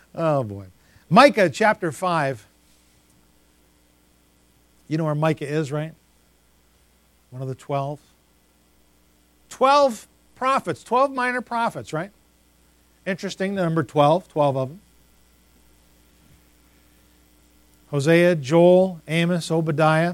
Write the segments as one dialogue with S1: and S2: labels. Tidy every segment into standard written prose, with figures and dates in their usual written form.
S1: Oh, boy. Micah chapter 5. You know where Micah is, right? One of the 12. 12 prophets, 12 minor prophets, right? Interesting, the number 12, 12 of them. Hosea, Joel, Amos, Obadiah,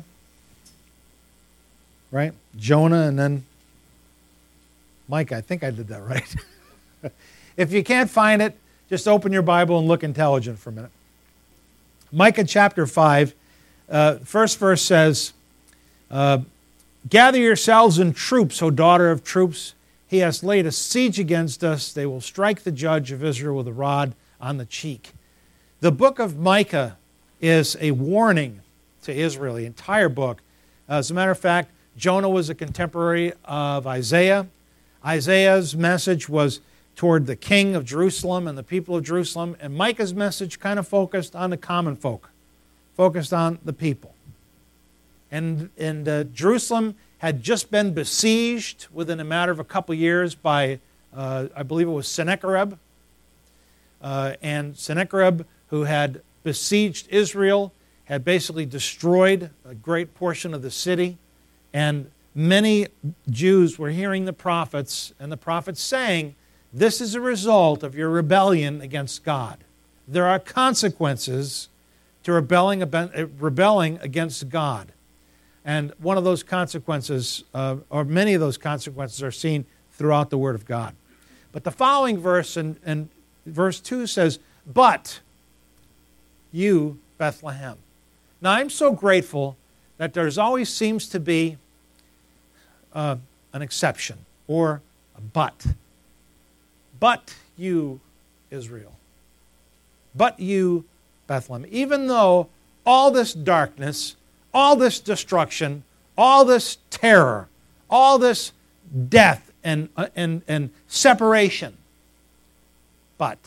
S1: right? Jonah, and then Micah. I think I did that right. If you can't find it, just open your Bible and look intelligent for a minute. Micah chapter 5, first verse says, "Gather yourselves in troops, O daughter of troops. He has laid a siege against us. They will strike the judge of Israel with a rod on the cheek." The book of Micah is a warning to Israel, the entire book. As a matter of fact, Jonah was a contemporary of Isaiah. Isaiah's message was toward the king of Jerusalem and the people of Jerusalem, and Micah's message kind of focused on the common folk, focused on the people. And Jerusalem had just been besieged within a matter of a couple years by, I believe it was Sennacherib. And Sennacherib, who had besieged Israel, had basically destroyed a great portion of the city. And many Jews were hearing the prophets, and the prophets saying, "This is a result of your rebellion against God. There are consequences to rebelling against God." And one of those consequences, or many of those consequences, are seen throughout the Word of God. But the following verse, in verse 2 says, "But you, Bethlehem." Now, I'm so grateful that there's always seems to be an exception, or a but. But you, Israel. But you, Bethlehem. Even though all this darkness, all this destruction, all this terror, all this death and separation, but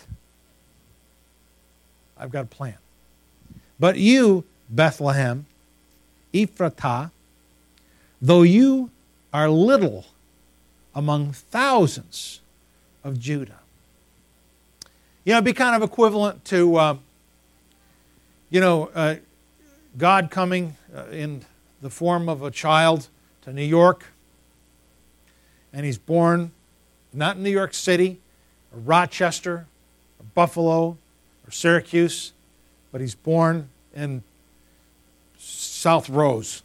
S1: I've got a plan. But you, Bethlehem, Ephratah, though you are little among thousands of Judah. You know, it'd be kind of equivalent to, God coming in the form of a child to New York, and he's born not in New York City, or Rochester, or Buffalo, or Syracuse, but he's born in South Rose,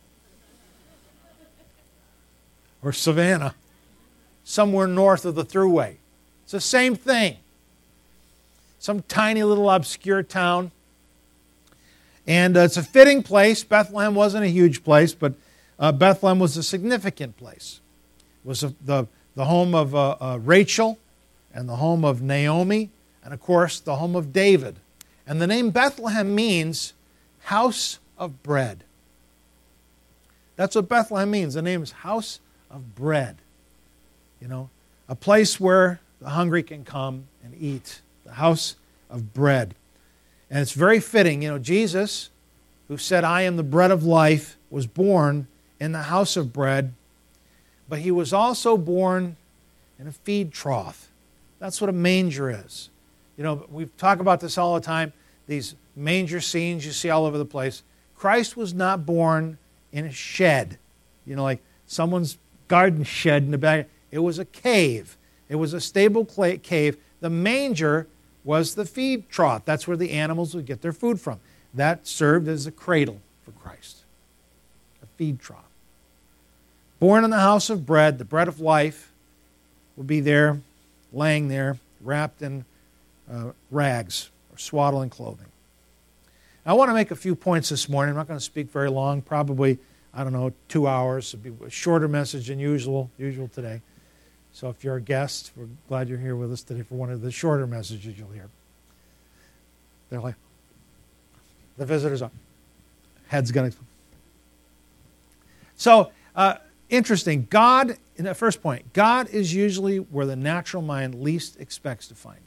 S1: or Savannah, somewhere north of the Thruway. It's the same thing. Some tiny little obscure town. And it's a fitting place. Bethlehem wasn't a huge place, but Bethlehem was a significant place. It was the home of Rachel, and the home of Naomi, and of course the home of David. And the name Bethlehem means house of bread. That's what Bethlehem means. The name is house of bread. You know, a place where the hungry can come and eat. The house of bread. And it's very fitting. You know, Jesus, who said, "I am the bread of life," was born in the house of bread, but he was also born in a feed trough. That's what a manger is. You know, we talk about this all the time, these manger scenes you see all over the place. Christ was not born in a shed, you know, like someone's garden shed in the back. It was a cave. It was a stable cave. The manger was the feed trough. That's where the animals would get their food from. That served as a cradle for Christ, a feed trough. Born in the house of bread, the bread of life would be there, laying there, wrapped in rags or swaddling clothing. Now, I want to make a few points this morning. I'm not going to speak very long, probably, 2 hours. It'll be a shorter message than usual today. So if you're a guest, we're glad you're here with us today for one of the shorter messages you'll hear. They're like, the visitors are, head's going to... So, interesting. God, in the first point, God is usually where the natural mind least expects to find him.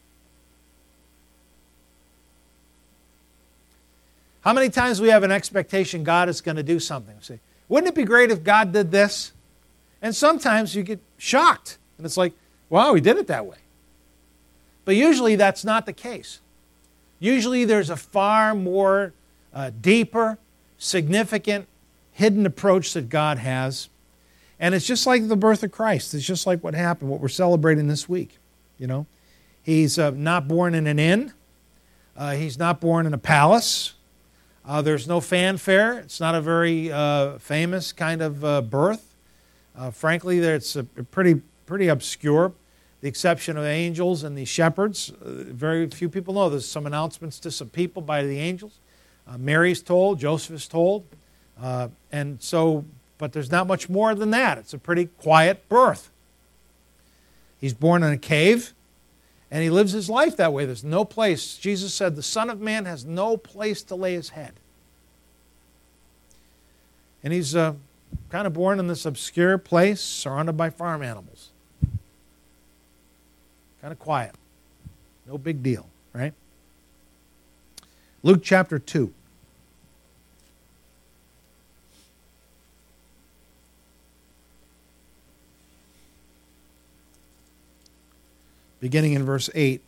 S1: How many times we have an expectation God is going to do something? We say, wouldn't it be great if God did this? And sometimes you get shocked. And it's like, wow, he did it that way. But usually that's not the case. Usually there's a far more deeper, significant, hidden approach that God has. And it's just like the birth of Christ. It's just like what happened, what we're celebrating this week. He's not born in an inn. He's not born in a palace. There's no fanfare. It's not a very famous kind of birth. Frankly, it's pretty obscure. The exception of angels and the shepherds. Very few people know. There's some announcements to some people by the angels. Mary's told, Joseph is told. But there's not much more than that. It's a pretty quiet birth. He's born in a cave, and he lives his life that way. There's no place. Jesus said, the Son of Man has no place to lay his head. And he's kind of born in this obscure place, surrounded by farm animals. Kind of quiet. No big deal, right? Luke chapter 2. Beginning in verse 8.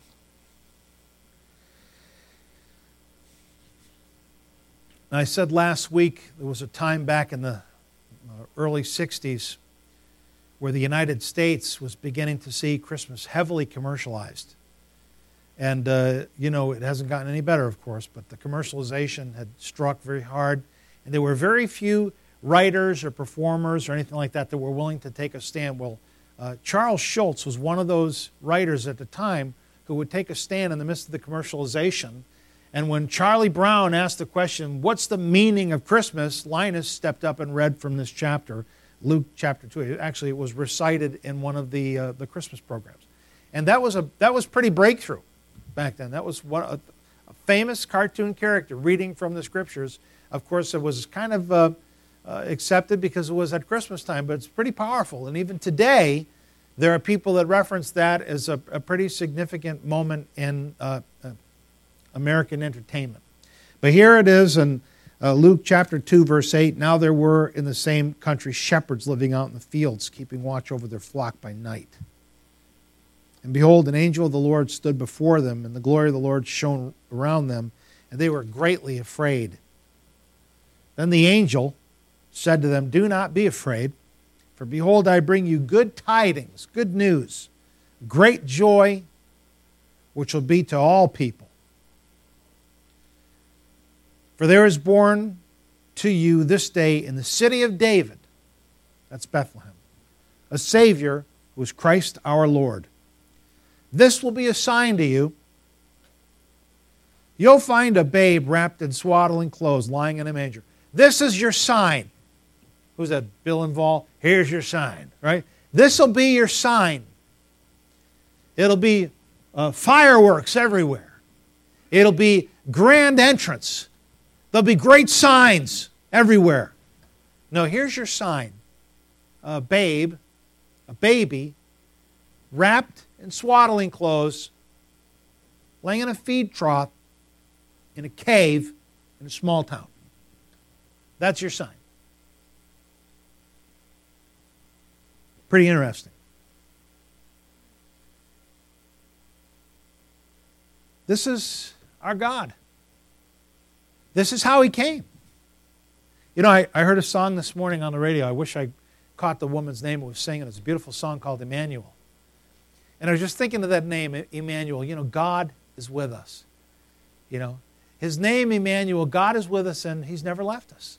S1: Now, I said last week there was a time back in the early 60s where the United States was beginning to see Christmas heavily commercialized. And, it hasn't gotten any better, of course, but the commercialization had struck very hard. And there were very few writers or performers or anything like that were willing to take a stand. Well, Charles Schulz was one of those writers at the time who would take a stand in the midst of the commercialization. And when Charlie Brown asked the question, what's the meaning of Christmas? Linus stepped up and read from this chapter, Luke chapter 2. Actually, it was recited in one of the Christmas programs. And that was pretty breakthrough back then. That was a famous cartoon character reading from the Scriptures. Of course, it was kind of accepted because it was at Christmas time, but it's pretty powerful. And even today, there are people that reference that as a pretty significant moment in American entertainment. But here it is in Luke chapter 2, verse 8. Now there were in the same country shepherds living out in the fields, keeping watch over their flock by night. And behold, an angel of the Lord stood before them, and the glory of the Lord shone around them, and they were greatly afraid. Then the angel said to them, do not be afraid, for behold, I bring you good tidings, good news, great joy, which will be to all people. For there is born to you this day in the city of David, that's Bethlehem, a Savior who is Christ our Lord. This will be a sign to you. You'll find a babe wrapped in swaddling clothes lying in a manger. This is your sign. Who's that? Bill and Vol? Here's your sign, right? This will be your sign. It'll be fireworks everywhere. It'll be grand entrance. There'll be great signs everywhere. No, here's your sign. A baby, wrapped in swaddling clothes, laying in a feed trough in a cave in a small town. That's your sign. Pretty interesting. This is our God. This is how He came. I heard a song this morning on the radio. I wish I caught the woman's name who was singing. It's a beautiful song called Emmanuel. And I was just thinking of that name, Emmanuel. God is with us. His name, Emmanuel, God is with us and He's never left us.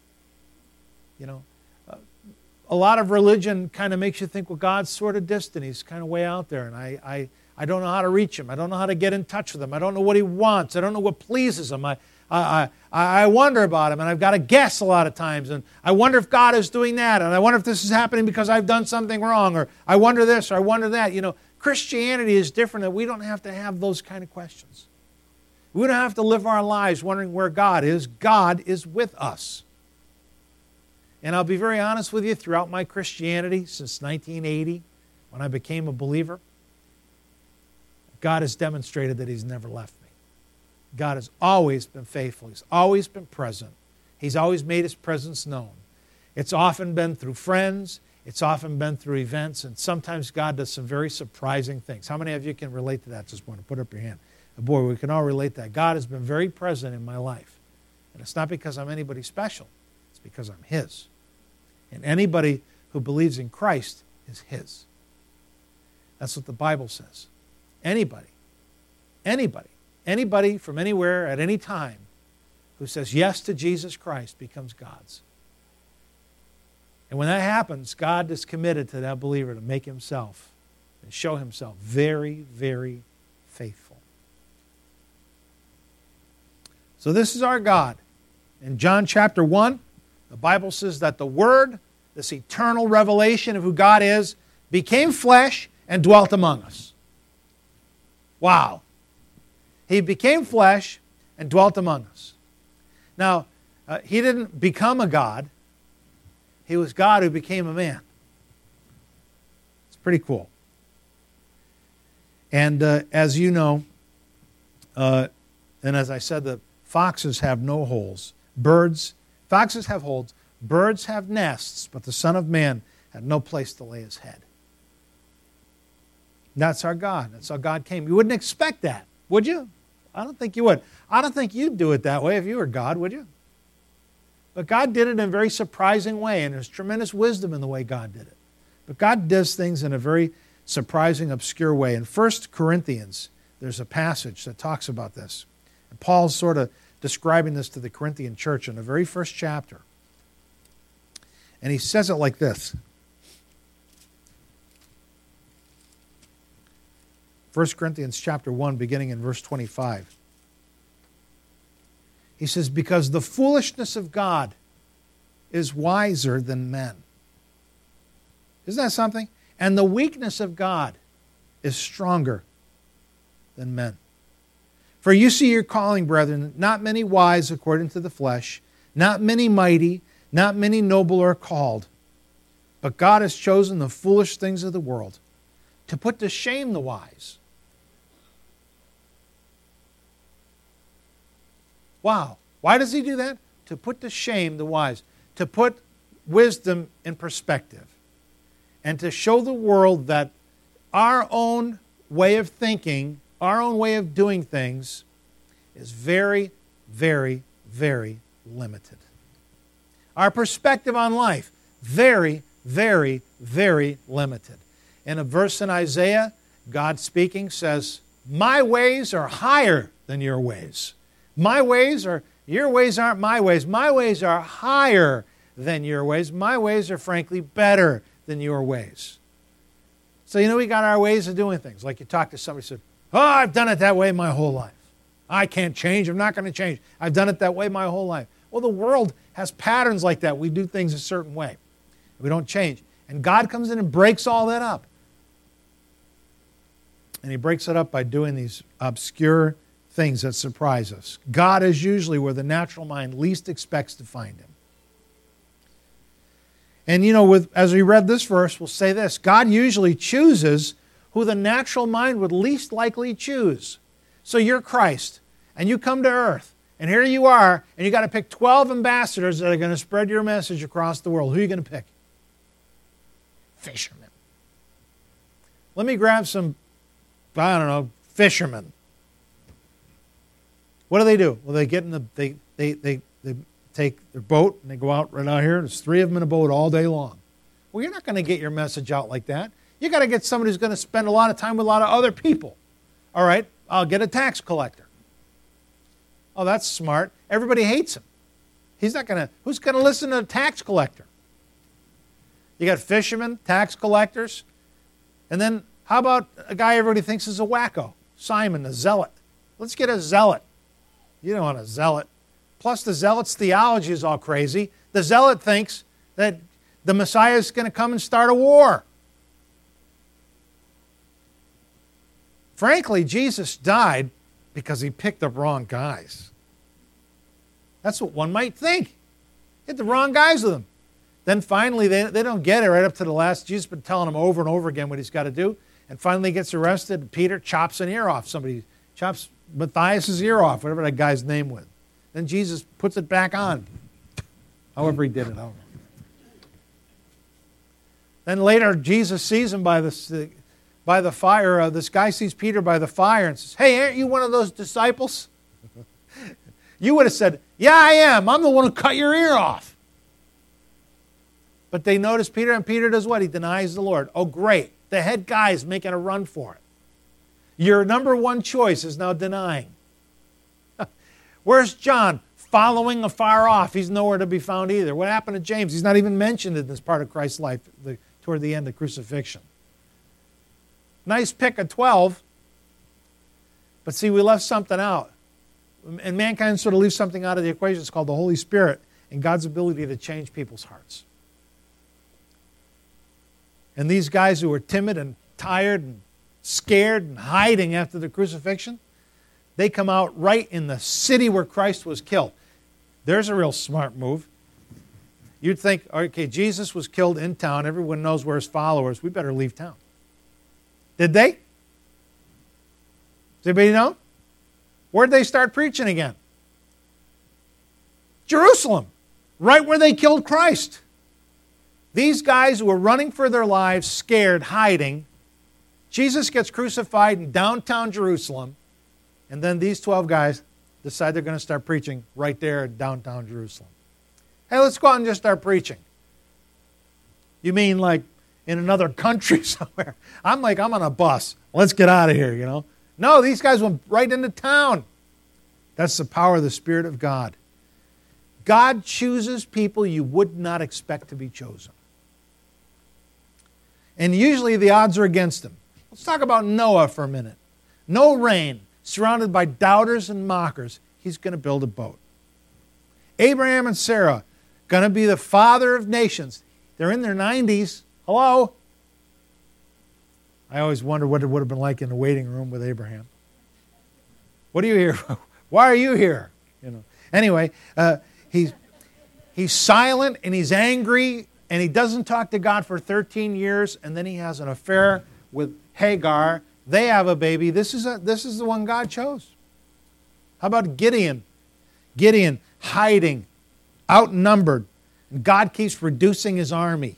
S1: A lot of religion kind of makes you think, well, God's sort of distant. He's kind of way out there, and I don't know how to reach Him. I don't know how to get in touch with Him. I don't know what He wants. I don't know what pleases Him. I wonder about Him, and I've got to guess a lot of times, and I wonder if God is doing that, and I wonder if this is happening because I've done something wrong, or I wonder this, or I wonder that. Christianity is different, and we don't have to have those kind of questions. We don't have to live our lives wondering where God is. God is with us. And I'll be very honest with you, throughout my Christianity, since 1980, when I became a believer, God has demonstrated that He's never left me. God has always been faithful. He's always been present. He's always made His presence known. It's often been through friends. It's often been through events. And sometimes God does some very surprising things. How many of you can relate to that? Just want to put up your hand. Boy, we can all relate that. God has been very present in my life. And it's not because I'm anybody special. It's because I'm His. And anybody who believes in Christ is His. That's what the Bible says. Anybody from anywhere at any time who says yes to Jesus Christ becomes God's. And when that happens, God is committed to that believer to make Himself and show Himself very, very faithful. So this is our God. In John chapter 1, the Bible says that the Word, this eternal revelation of who God is, became flesh and dwelt among us. Wow. He became flesh and dwelt among us. Now, He didn't become a God. He was God who became a man. It's pretty cool. And as you know, and as I said, the foxes have no holes. Foxes have holes. Birds have nests, but the Son of Man had no place to lay His head. That's our God. That's how God came. You wouldn't expect that, would you? I don't think you would. I don't think you'd do it that way if you were God, would you? But God did it in a very surprising way, and there's tremendous wisdom in the way God did it. But God does things in a very surprising, obscure way. In 1 Corinthians, there's a passage that talks about this. And Paul's sort of describing this to the Corinthian church in the very first chapter. And he says it like this. 1 Corinthians chapter 1, beginning in verse 25. He says, because the foolishness of God is wiser than men. Isn't that something? And the weakness of God is stronger than men. For you see your calling, brethren, not many wise according to the flesh, not many mighty, not many noble are called. But God has chosen the foolish things of the world to put to shame the wise. Wow. Why does He do that? To put to shame the wise. To put wisdom in perspective. And to show the world that our own way of thinking, our own way of doing things is very, very, very limited. Our perspective on life, very, very, very limited. In a verse in Isaiah, God speaking says, my ways are higher than your ways. Your ways aren't my ways. My ways are higher than your ways. My ways are frankly better than your ways. So we got our ways of doing things. Like you talk to somebody who said, I've done it that way my whole life. I can't change. I'm not going to change. I've done it that way my whole life. Well, the world has patterns like that. We do things a certain way. We don't change. And God comes in and breaks all that up. And He breaks it up by doing these obscure things that surprise us. God is usually where the natural mind least expects to find Him. And as we read this verse, we'll say this. God usually chooses who the natural mind would least likely choose. So you're Christ, and you come to earth, and here you are, and you got to pick 12 ambassadors that are going to spread your message across the world. Who are you going to pick? Fishermen. Let me grab some, fishermen. What do? Well, they get in they take their boat and they go out right out here. There's 3 of them in a boat all day long. Well, you're not going to get your message out like that. You got to get somebody who's going to spend a lot of time with a lot of other people. All right, I'll get a tax collector. Oh, that's smart. Everybody hates him. Who's going to listen to a tax collector? You got fishermen, tax collectors, and then how about a guy everybody thinks is a wacko? Simon, the zealot. Let's get a zealot. You don't want a zealot. Plus, the zealot's theology is all crazy. The zealot thinks that the Messiah is going to come and start a war. Frankly, Jesus died because He picked the wrong guys. That's what one might think. Hit the wrong guys with Him. Then finally, they don't get it right up to the last. Jesus has been telling them over and over again what He's got to do. And finally he gets arrested, and Peter chops an ear off. Somebody chops Matthias' ear off, whatever that guy's name was. Then Jesus puts it back on. However He did it. Then later, Jesus sees him by by the fire. This guy sees Peter by the fire and says, "Hey, aren't you one of those disciples?" You would have said, "Yeah, I am. I'm the one who cut your ear off." But they notice Peter, and Peter does what? He denies the Lord. Oh, great. The head guy is making a run for it. Your number one choice is now denying. Where's John? Following afar off. He's nowhere to be found either. What happened to James? He's not even mentioned in this part of Christ's life toward the end of crucifixion. Nice pick of 12. But see, we left something out. And mankind sort of leaves something out of the equation. It's called the Holy Spirit and God's ability to change people's hearts. And these guys who were timid and tired and scared and hiding after the crucifixion, they come out right in the city where Christ was killed. There's a real smart move. You'd think, okay, Jesus was killed in town. Everyone knows where his followers. We better leave town. Did they? Does anybody know? Where'd they start preaching again? Jerusalem, right where they killed Christ. These guys who were running for their lives, scared, hiding, Jesus gets crucified in downtown Jerusalem, and then these 12 guys decide they're going to start preaching right there in downtown Jerusalem. Hey, let's go out and just start preaching. You mean like in another country somewhere? I'm on a bus. Let's get out of here, you know. No, these guys went right into town. That's the power of the Spirit of God. God chooses people you would not expect to be chosen. And usually the odds are against him. Let's talk about Noah for a minute. No rain, surrounded by doubters and mockers. He's going to build a boat. Abraham and Sarah, going to be the father of nations. They're in their 90s. Hello? I always wonder what it would have been like in the waiting room with Abraham. What are you here for? Why are you here? You know. Anyway, he's silent and he's angry and he doesn't talk to God for 13 years, and then he has an affair with Hagar. They have a baby. This is the one God chose. How about Gideon? Gideon hiding, outnumbered, and God keeps reducing his army.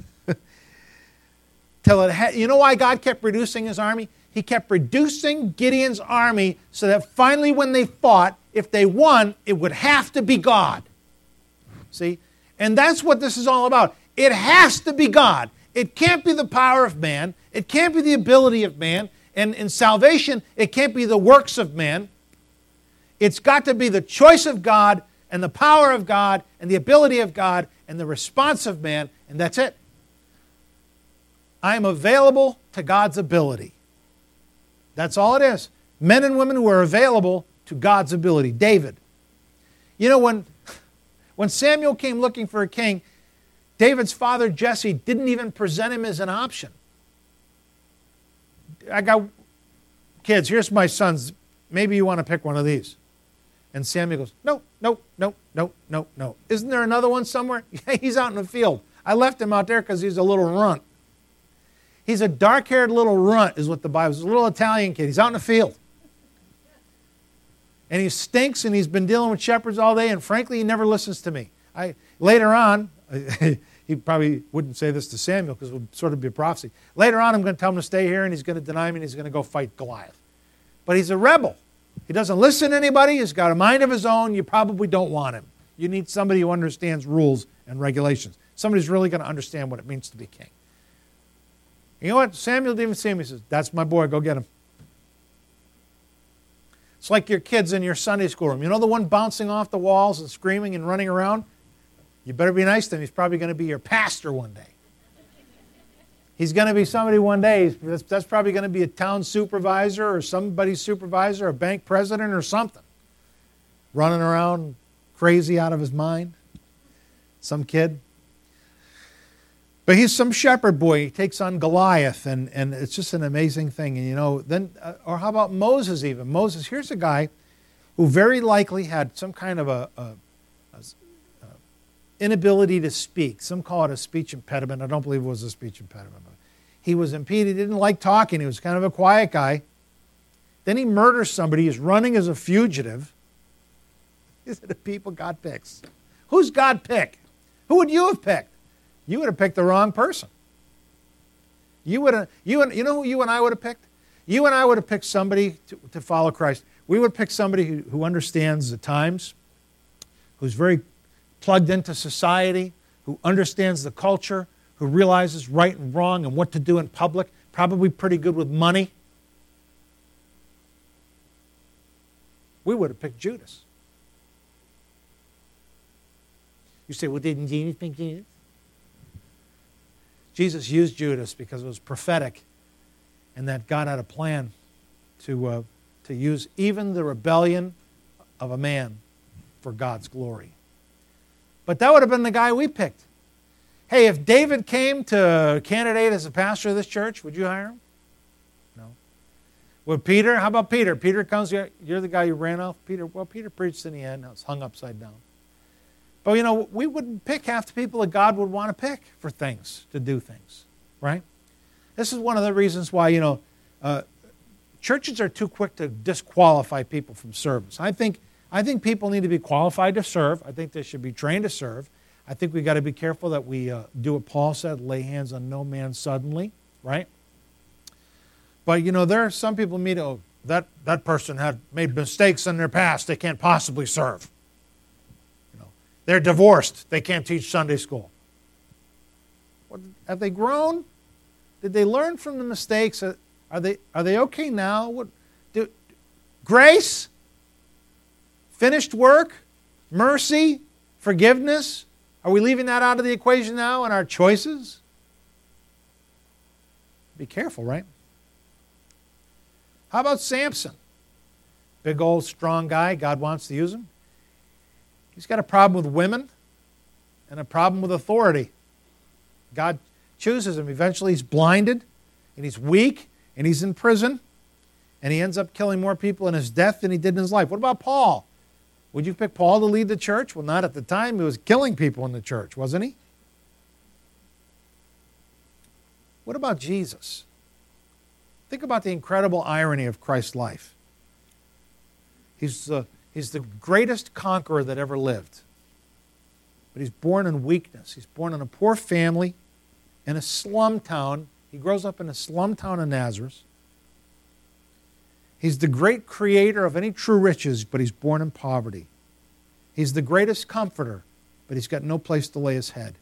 S1: You know why God kept reducing his army? He kept reducing Gideon's army so that finally when they fought, if they won, it would have to be God. See? And that's what this is all about. It has to be God. It can't be the power of man. It can't be the ability of man. And in salvation, it can't be the works of man. It's got to be the choice of God and the power of God and the ability of God and the response of man, and that's it. I am available to God's ability. That's all it is. Men and women who are available to God's ability. David. You know, when Samuel came looking for a king, David's father, Jesse, didn't even present him as an option. I got kids, here's my sons. Maybe you want to pick one of these. And Samuel goes, no. Isn't there another one somewhere? He's out in the field. I left him out there because he's a little runt. He's a dark-haired little runt is what the Bible says. A little Italian kid. He's out in the field. And he stinks and he's been dealing with shepherds all day, and frankly, he never listens to me. Later on, he probably wouldn't say this to Samuel because it would sort of be a prophecy. Later on, I'm going to tell him to stay here, and he's going to deny me, and he's going to go fight Goliath. But he's a rebel. He doesn't listen to anybody. He's got a mind of his own. You probably don't want him. You need somebody who understands rules and regulations. Somebody who's really going to understand what it means to be king. You know what? Samuel didn't even see him. He says, that's my boy. Go get him. It's like your kids in your Sunday school room. You know the one bouncing off the walls and screaming and running around? You better be nice to him. He's probably going to be your pastor one day. He's going to be somebody one day. That's probably going to be a town supervisor or somebody's supervisor, a bank president or something. Running around crazy out of his mind. Some kid. But he's some shepherd boy. He takes on Goliath, and it's just an amazing thing. And you know, then, or how about Moses even? Moses, here's a guy who very likely had some kind of a inability to speak. Some call it a speech impediment. I don't believe it was a speech impediment. But he was impeded. He didn't like talking. He was kind of a quiet guy. Then he murders somebody. He's running as a fugitive. These are the people God picks. Who's God pick? Who would you have picked? You would have picked the wrong person. You know who you and I would have picked? You and I would have picked somebody to follow Christ. We would pick somebody who understands the times, who's very plugged into society, who understands the culture, who realizes right and wrong and what to do in public, probably pretty good with money. We would have picked Judas. You say, well, didn't Jesus pick Judas? Jesus used Judas because it was prophetic and that God had a plan to use even the rebellion of a man for God's glory. But that would have been the guy we picked. Hey, if David came to candidate as a pastor of this church, would you hire him? No. Would Peter? How about Peter? Peter comes, you're the guy who ran off. Peter, well, Peter preached in the end. Now it's hung upside down. But, we wouldn't pick half the people that God would want to pick for things, to do things, right? This is one of the reasons why, churches are too quick to disqualify people from service. I think people need to be qualified to serve. I think they should be trained to serve. I think we've got to be careful that we do what Paul said, lay hands on no man suddenly, right? But, there are some people who meet, that person had made mistakes in their past. They can't possibly serve. They're divorced. They can't teach Sunday school. Have they grown? Did they learn from the mistakes? Are they okay now? Grace? Finished work? Mercy? Forgiveness? Are we leaving that out of the equation now in our choices? Be careful, right? How about Samson? Big old strong guy. God wants to use him. He's got a problem with women and a problem with authority. God chooses him. Eventually he's blinded and he's weak and he's in prison and he ends up killing more people in his death than he did in his life. What about Paul? Would you pick Paul to lead the church? Well, not at the time. He was killing people in the church, wasn't he? What about Jesus? Think about the incredible irony of Christ's life. He's the greatest conqueror that ever lived. But he's born in weakness. He's born in a poor family in a slum town. He grows up in a slum town of Nazareth. He's the great creator of any true riches, but he's born in poverty. He's the greatest comforter, but he's got no place to lay his head.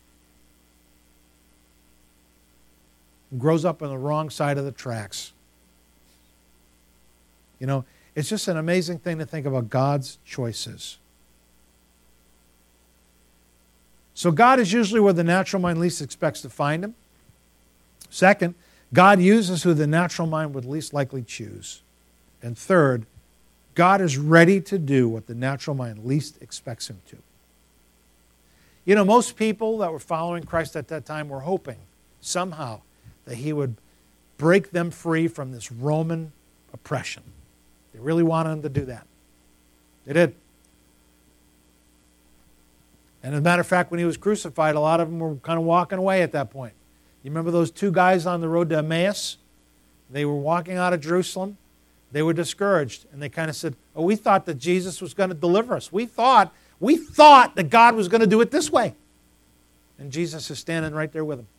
S1: He grows up on the wrong side of the tracks. It's just an amazing thing to think about God's choices. So God is usually where the natural mind least expects to find him. Second, God uses who the natural mind would least likely choose. And third, God is ready to do what the natural mind least expects him to. Most people that were following Christ at that time were hoping somehow that he would break them free from this Roman oppression. They really wanted him to do that. They did. And as a matter of fact, when he was crucified, a lot of them were kind of walking away at that point. You remember those two guys on the road to Emmaus? They were walking out of Jerusalem. They were discouraged. And they kind of said, we thought that Jesus was going to deliver us. We thought that God was going to do it this way. And Jesus is standing right there with them.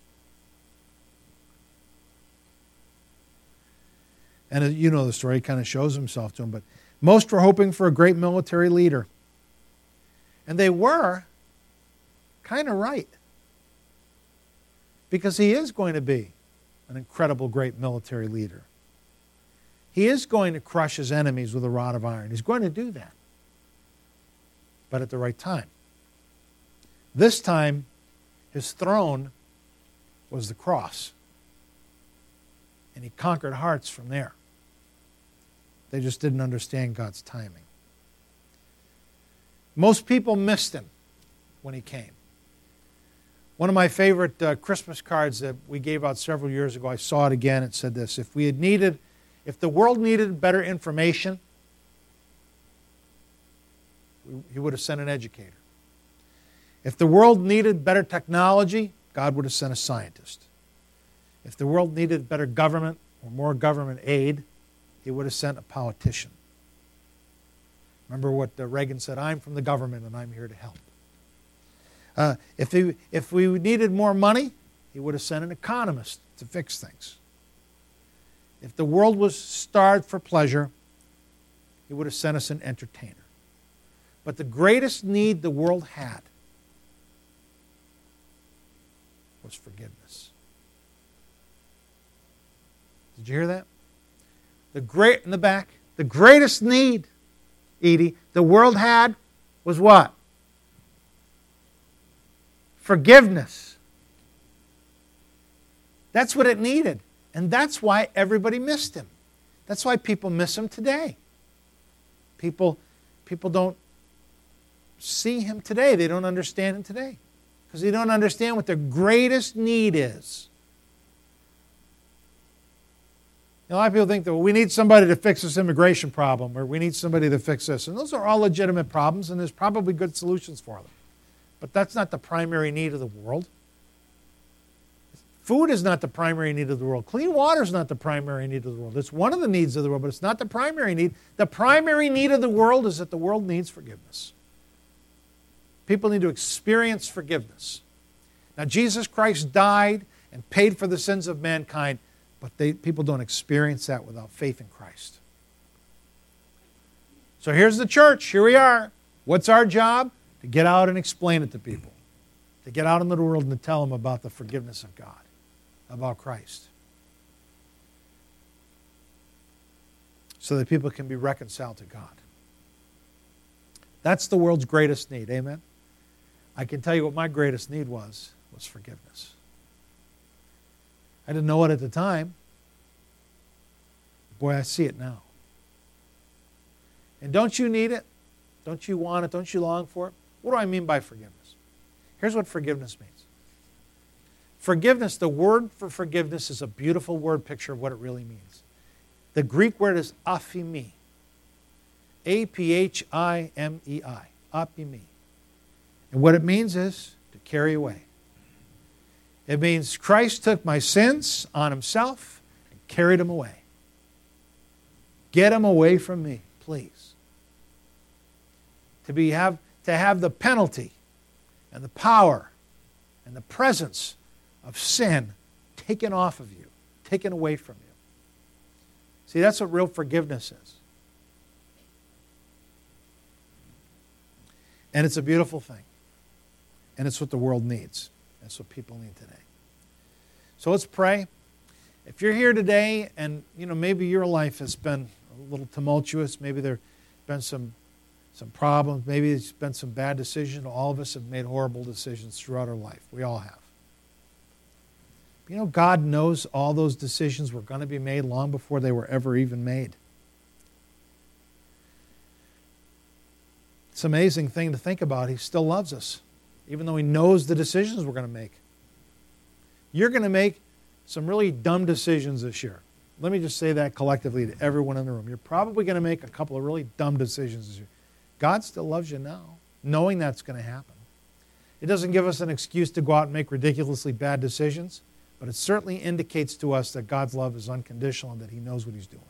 S1: And you know the story, he kind of shows himself to him. But most were hoping for a great military leader. And they were kind of right. Because he is going to be an incredible great military leader. He is going to crush his enemies with a rod of iron. He's going to do that. But at the right time. This time, his throne was the cross. And he conquered hearts from there. They just didn't understand God's timing. Most people missed him when he came. One of my favorite Christmas cards that we gave out several years ago, I saw it again. It said this: if the world needed better information, he would have sent an educator. If the world needed better technology, God would have sent a scientist. If the world needed better government or more government aid, he would have sent a politician. Remember what Reagan said, I'm from the government and I'm here to help. If we needed more money, he would have sent an economist to fix things. If the world was starved for pleasure, He would have sent us an entertainer. But the greatest need the world had was forgiveness. Did you hear that? In the back, the greatest need, Edie, the world had was what? Forgiveness. That's what it needed. And that's why everybody missed Him. That's why people miss Him today. People don't see Him today. They don't understand Him today. Because they don't understand what their greatest need is. A lot of people think that we need somebody to fix this immigration problem, or we need somebody to fix this. And those are all legitimate problems, and there's probably good solutions for them. But that's not the primary need of the world. Food is not the primary need of the world. Clean water is not the primary need of the world. It's one of the needs of the world, but it's not the primary need. The primary need of the world is that the world needs forgiveness. People need to experience forgiveness. Now, Jesus Christ died and paid for the sins of mankind, but people don't experience that without faith in Christ. So here's the church. Here we are. What's our job? To get out and explain it to people. To get out into the world and to tell them about the forgiveness of God, about Christ. So that people can be reconciled to God. That's the world's greatest need. Amen? I can tell you what my greatest need was forgiveness. I didn't know it at the time. Boy, I see it now. And don't you need it? Don't you want it? Don't you long for it? What do I mean by forgiveness? Here's what forgiveness means. Forgiveness, the word for forgiveness is a beautiful word picture of what it really means. The Greek word is aphimi. A-P-H-I-M-E-I. Aphimi. And what it means is to carry away. It means Christ took my sins on Himself and carried them away. Get them away from me, please. To have the penalty and the power and the presence of sin taken off of you, taken away from you. See, that's what real forgiveness is. And it's a beautiful thing. And it's what the world needs. That's what people need today. So let's pray. If you're here today and maybe your life has been a little tumultuous, maybe there have been some problems, maybe there's been some bad decisions. All of us have made horrible decisions throughout our life. We all have. God knows all those decisions were going to be made long before they were ever even made. It's an amazing thing to think about. He still loves us, even though He knows the decisions we're going to make. You're going to make some really dumb decisions this year. Let me just say that collectively to everyone in the room. You're probably going to make a couple of really dumb decisions this year. God still loves you now, knowing that's going to happen. It doesn't give us an excuse to go out and make ridiculously bad decisions, but it certainly indicates to us that God's love is unconditional and that He knows what He's doing.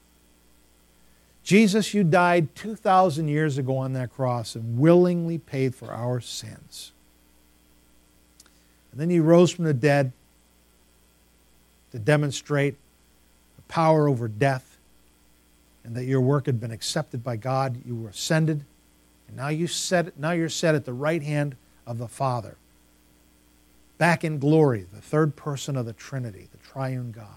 S1: Jesus, you died 2,000 years ago on that cross and willingly paid for our sins. And then You rose from the dead to demonstrate the power over death and that Your work had been accepted by God. You were ascended, and now you're set at the right hand of the Father, back in glory, the third person of the Trinity, the triune God.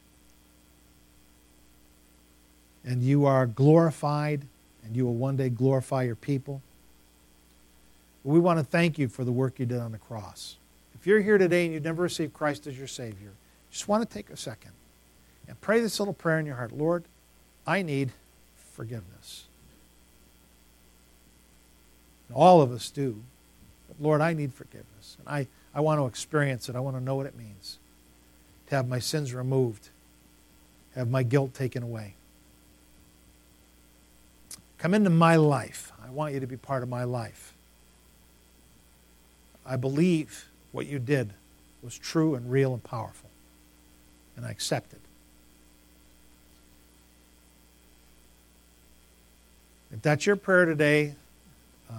S1: And You are glorified, and You will one day glorify Your people. We want to thank You for the work You did on the cross. If you're here today and you've never received Christ as your Savior, just want to take a second and pray this little prayer in your heart. Lord, I need forgiveness. And all of us do. But Lord, I need forgiveness. And I want to experience it. I want to know what it means to have my sins removed, have my guilt taken away. Come into my life. I want You to be part of my life. I believe what You did was true and real and powerful. And I accept it. If that's your prayer today,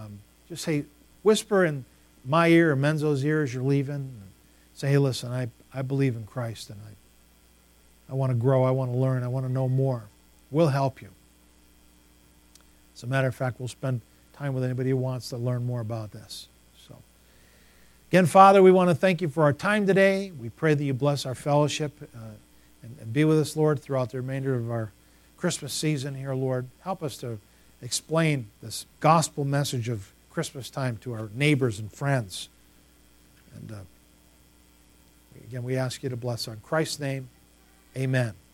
S1: just say, whisper in my ear or Menzo's ear as you're leaving. Say, hey, listen, I I believe in Christ, and I want to grow, I want to learn, I want to know more. We'll help you. As a matter of fact, we'll spend time with anybody who wants to learn more about this. So, again, Father, we want to thank you for our time today. We pray that you bless our fellowship and be with us, Lord, throughout the remainder of our Christmas season here, Lord. Help us to explain this gospel message of Christmas time to our neighbors and friends. And again, we ask you to bless. In Christ's name, amen.